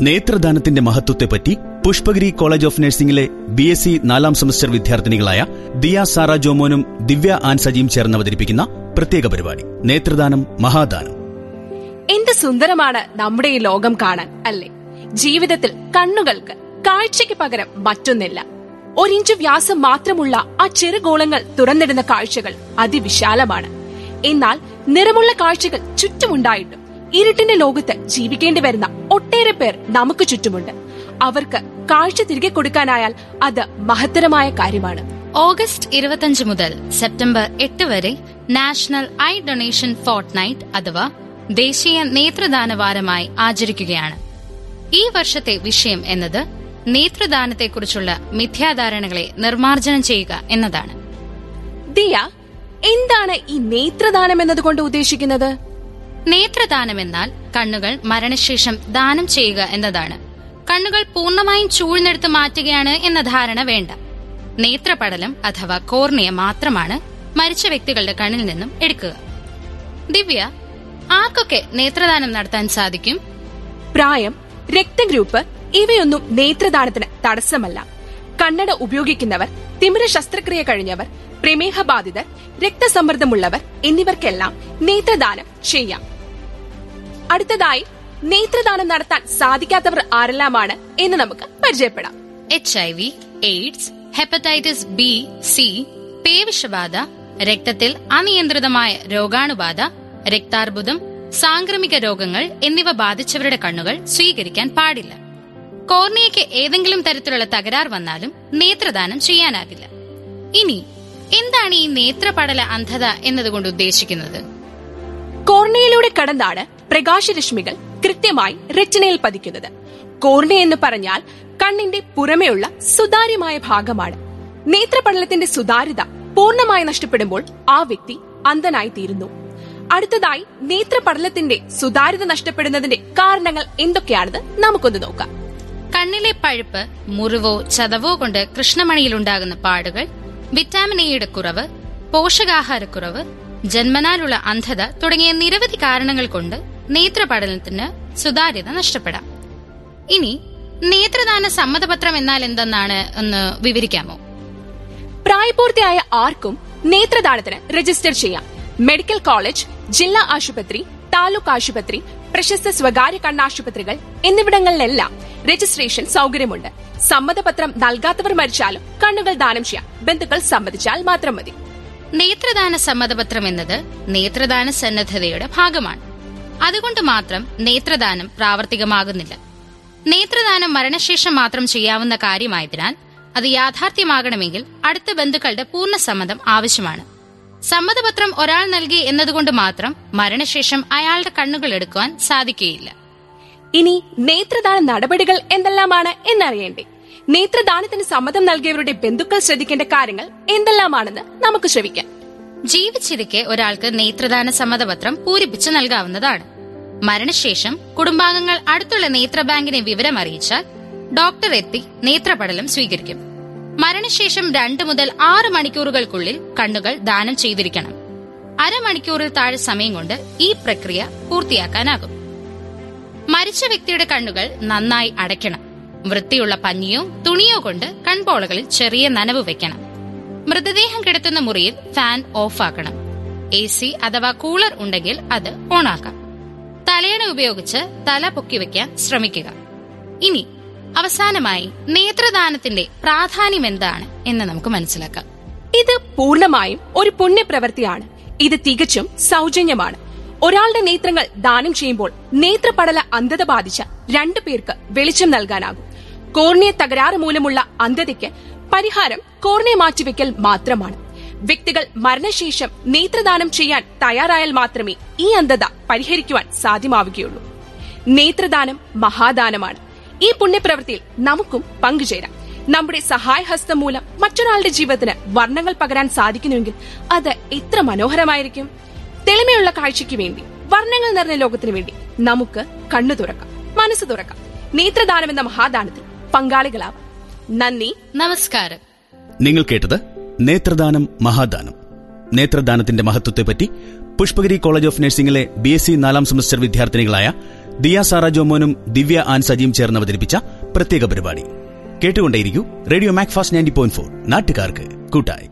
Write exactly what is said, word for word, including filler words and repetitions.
നേത്രദാനത്തിന്റെ മഹത്വത്തെപ്പറ്റി Pushpagiri college of നഴ്സിംഗിലെ B S C നാലാം സെമസ്റ്റർ വിദ്യാർത്ഥിനികളായ ദിയ സാറ ജോമോനും ദിവ്യ ആൻ സജിയും ചേർന്ന് അവതരിപ്പിക്കുന്ന പ്രത്യേക പരിപാടി നേത്രദാനം മഹാദാനം. എന്ത് സുന്ദരമാണ് നമ്മുടെ ഈ ലോകം കാണാൻ, അല്ലേ? ജീവിതത്തിൽ കണ്ണുകൾക്ക് കാഴ്ചയ്ക്ക് പകരം മറ്റൊന്നില്ല. ഒരിഞ്ച് വ്യാസം മാത്രമുള്ള ആ ചെറുഗോളങ്ങൾ തുറന്നിടുന്ന കാഴ്ചകൾ അതിവിശാലമാണ്. എന്നാൽ നിറമുള്ള കാഴ്ചകൾ ചുറ്റുമുണ്ടായിട്ടും ഇരുട്ടിന്റെ ലോകത്ത് ജീവിക്കേണ്ടി വരുന്ന ഒട്ടേറെ പേർ നമുക്ക് ചുറ്റുമുണ്ട്. അവർക്ക് കാഴ്ച തിരികെ കൊടുക്കാനായാൽ അത് മഹത്തരമായ കാര്യമാണ്. ഓഗസ്റ്റ് ഇരുപത്തിയഞ്ച് മുതൽ സെപ്റ്റംബർ എട്ട് വരെ national eye donation fortnight അഥവാ ദേശീയ നേത്രദാന വാരമായി ആചരിക്കുകയാണ്. ഈ വർഷത്തെ വിഷയം എന്നത് നേത്രദാനത്തെക്കുറിച്ചുള്ള മിഥ്യാധാരണകളെ നിർമ്മാർജ്ജനം ചെയ്യുക എന്നതാണ്. ദിയ, എന്താണ് ഈ നേത്രദാനം എന്നതുകൊണ്ട് ഉദ്ദേശിക്കുന്നത്? നേത്രദാനം എന്നാൽ കണ്ണുകൾ മരണശേഷം ദാനം ചെയ്യുക എന്നതാണ്. കണ്ണുകൾ പൂർണ്ണമായും ചൂഴ്ന്നെടുത്ത് മാറ്റുകയാണ് എന്ന ധാരണ വേണ്ട. നേത്രപടലം അഥവാ കോർണിയ മാത്രമാണ് മരിച്ച വ്യക്തികളുടെ കണ്ണിൽ നിന്നും എടുക്കുക. ദിവ്യ, ആർക്കൊക്കെ നേത്രദാനം നടത്താൻ സാധിക്കും? പ്രായം, രക്തഗ്രൂപ്പ് ഇവയൊന്നും നേത്രദാനത്തിന് തടസ്സമല്ല. കണ്ണട ഉപയോഗിക്കുന്നവർ, തിമിര ശസ്ത്രക്രിയ കഴിഞ്ഞവർ, പ്രമേഹ ബാധിതർ, രക്തസമ്മർദ്ദമുള്ളവർ എന്നിവർക്കെല്ലാം നേത്രദാനം ചെയ്യാം. അടുത്തതായി നേത്രദാനം നടത്താൻ സാധിക്കാത്തവർ ആരെല്ലാമാണ് എന്ന് നമുക്ക് പരിചയപ്പെടാം. H I V, AIDS, hepatitis B, C, പേവിഷബാധ, രക്തത്തിൽ അനിയന്ത്രിതമായ രോഗാണുബാധ, രക്താർബുദം, സാംക്രമിക രോഗങ്ങൾ എന്നിവ ബാധിച്ചവരുടെ കണ്ണുകൾ സ്വീകരിക്കാൻ പാടില്ല. കോർണിയയ്ക്ക് ഏതെങ്കിലും തരത്തിലുള്ള തകരാർ വന്നാലും നേത്രദാനം ചെയ്യാനാകില്ല. ഇനി എന്താണ് ഈ നേത്രപടല അന്ധത എന്നതുകൊണ്ട് ഉദ്ദേശിക്കുന്നത്? കോർണിയയിലൂടെ കടന്നാണ് പ്രകാശരശ്മികൾ കൃത്യമായി റെറ്റിനയിൽ പതിക്കുന്നത്. കോർണിയ എന്ന് പറഞ്ഞാൽ കണ്ണിന്റെ പുറമെയുള്ള സുതാര്യമായ ഭാഗമാണ്. നേത്രപടലത്തിന്റെ സുതാര്യത പൂർണ്ണമായി നഷ്ടപ്പെടുമ്പോൾ ആ വ്യക്തി അന്ധനായി തീരുന്നു. അടുത്തതായി നേത്രപടലത്തിന്റെ സുതാര്യത നഷ്ടപ്പെടുന്നതിന്റെ കാരണങ്ങൾ എന്തൊക്കെയാണെന്ന് നമുക്കൊന്ന് നോക്കാം. കണ്ണിലെ പഴുപ്പ്, മുറിവോ ചതവോ കൊണ്ട് കൃഷ്ണമണിയിലുണ്ടാകുന്ന പാടുകൾ, വിറ്റാമിൻ എയുടെ കുറവ്, പോഷകാഹാരക്കുറവ്, ജന്മനാലുള്ള അന്ധത തുടങ്ങിയ നിരവധി കാരണങ്ങൾ കൊണ്ട് നേത്രപടലത്തിന് സുതാര്യത നഷ്ടപ്പെടാം. ഇനി നേത്രദാന സമ്മതപത്രം എന്നാൽ എന്തെന്നാണ് ഒന്ന് വിവരിക്കാമോ? പ്രായപൂർത്തിയായ ആർക്കും നേത്രദാനത്തിന് രജിസ്റ്റർ ചെയ്യാം. മെഡിക്കൽ കോളേജ്, ജില്ലാ ആശുപത്രി, താലൂക്ക് ആശുപത്രി, പ്രശസ്ത സ്വകാര്യ കണ്ണാശുപത്രികൾ എന്നിവിടങ്ങളിലെല്ലാം രജിസ്ട്രേഷൻ സൗകര്യമുണ്ട്. സമ്മതപത്രം നൽകാത്തവർ മരിച്ചാലും കണ്ണുകൾ ദാനം ചെയ്യാം. ബന്ധുക്കൾ സമ്മതിച്ചാൽ മാത്രം മതി. നേത്രദാന സമ്മതപത്രം എന്നത് നേത്രദാന സന്നദ്ധതയുടെ ഭാഗമാണ്. അതുകൊണ്ട് മാത്രം നേത്രദാനം പ്രാവർത്തികമാകുന്നില്ല. നേത്രദാനം മരണശേഷം മാത്രം ചെയ്യാവുന്ന കാര്യമായതിനാൽ അത് യാഥാർത്ഥ്യമാകണമെങ്കിൽ അടുത്ത ബന്ധുക്കളുടെ പൂർണ്ണ സമ്മതം ആവശ്യമാണ്. സമ്മതപത്രം ഒരാൾ നൽകി എന്നതുകൊണ്ട് മാത്രം മരണശേഷം അയാളുടെ കണ്ണുകൾ എടുക്കുവാൻ സാധിക്കുകയില്ല. ഇനി നേത്രദാന നടപടികൾ എന്തെല്ലാമാണ് എന്നറിയേണ്ടേ? നേത്രദാനത്തിന് സമ്മതം നൽകിയവരുടെ ബന്ധുക്കൾ ശ്രദ്ധിക്കേണ്ട കാര്യങ്ങൾ എന്തെല്ലാമാണെന്ന് നമുക്ക് ശ്രവിക്കാം. ജീവിച്ചിരിക്കെ ഒരാൾക്ക് നേത്രദാന സമ്മതപത്രം പൂരിപ്പിച്ച് നൽകാവുന്നതാണ്. മരണശേഷം കുടുംബാംഗങ്ങൾ അടുത്തുള്ള നേത്രബാങ്കിനെ വിവരം അറിയിച്ചാൽ ഡോക്ടർ എത്തി നേത്രപടലം സ്വീകരിക്കും. മരണശേഷം രണ്ടു മുതൽ ആറ് മണിക്കൂറുകൾക്കുള്ളിൽ കണ്ണുകൾ ദാനം ചെയ്തിരിക്കണം. അരമണിക്കൂറിൽ താഴെ സമയം കൊണ്ട് ഈ പ്രക്രിയ പൂർത്തിയാക്കാനാകും. മരിച്ച വ്യക്തിയുടെ കണ്ണുകൾ നന്നായി അടയ്ക്കണം. വൃത്തിയുള്ള പഞ്ഞിയോ തുണിയോ കൊണ്ട് കൺപോളകളിൽ ചെറിയ നനവ് വെക്കണം. മൃതദേഹം കിടത്തുന്ന മുറിയിൽ ഫാൻ ഓഫാക്കണം. എ സി അഥവാ കൂളർ ഉണ്ടെങ്കിൽ അത് ഓണാക്കാം. തലയണ ഉപയോഗിച്ച് തല പൊക്കിവെക്കാൻ ശ്രമിക്കുക. ഇനി അവസാനമായി നേത്രദാനത്തിന്റെ പ്രാധാന്യം എന്താണ് എന്ന് നമുക്ക് മനസ്സിലാക്കാം. ഇത് പൂർണ്ണമായും ഒരു പുണ്യപ്രവൃത്തിയാണ്. ഇത് തികച്ചും സൗജന്യമാണ്. ഒരാളുടെ നേത്രങ്ങൾ ദാനം ചെയ്യുമ്പോൾ നേത്രപടല അന്ധത ബാധിച്ച രണ്ടു പേർക്ക് വെളിച്ചം നൽകാനാകും. കോർണിയ തകരാറ് മൂലമുള്ള അന്ധതയ്ക്ക് പരിഹാരം കോർണിയ മാറ്റിവെക്കൽ മാത്രമാണ്. വ്യക്തികൾ മരണശേഷം നേത്രദാനം ചെയ്യാൻ തയ്യാറായാൽ മാത്രമേ ഈ അന്ധത പരിഹരിക്കുവാൻ സാധ്യമാവുകയുള്ളൂ. നേത്രദാനം മഹാദാനമാണ്. ഈ പുണ്യപ്രവൃത്തിയിൽ നമുക്കും പങ്കുചേരാം. നമ്മുടെ സഹായഹസ്തം മൂലം മറ്റൊരാളുടെ ജീവിതത്തിന് വർണ്ണങ്ങൾ പകരാൻ സാധിക്കുന്നുവെങ്കിൽ അത് എത്ര മനോഹരമായിരിക്കും. തെളിമയുള്ള കാഴ്ചയ്ക്ക് വേണ്ടി, വർണ്ണങ്ങൾ നിറഞ്ഞ ലോകത്തിനു വേണ്ടി നമുക്ക് കണ്ണു തുറക്കാം, മനസ്സ് തുറക്കാം. നേത്രദാനം എന്ന മഹാദാനത്തിൽ പങ്കാളികളാവാം. നന്ദി, നമസ്കാരം. നിങ്ങൾ കേട്ടത് നേത്രദാനം മഹാദാനം. നേത്രദാനത്തിന്റെ മഹത്വത്തെപ്പറ്റി പുഷ്പഗിരി കോളേജ് ഓഫ് നഴ്സിംഗിലെ ബി എസ് സി നാലാം സെമസ്റ്റർ വിദ്യാർത്ഥിനികളായ ദിയ സാറ ജോമോനും ദിവ്യ ആൻ സജിയും ചേർന്ന് അവതരിപ്പിച്ച പ്രത്യേക പരിപാടി. കേട്ടുകൊണ്ടേയിരിക്കൂ radio Macfast ninety point four, നാട്ടുകാർക്ക് കൂട്ടായി.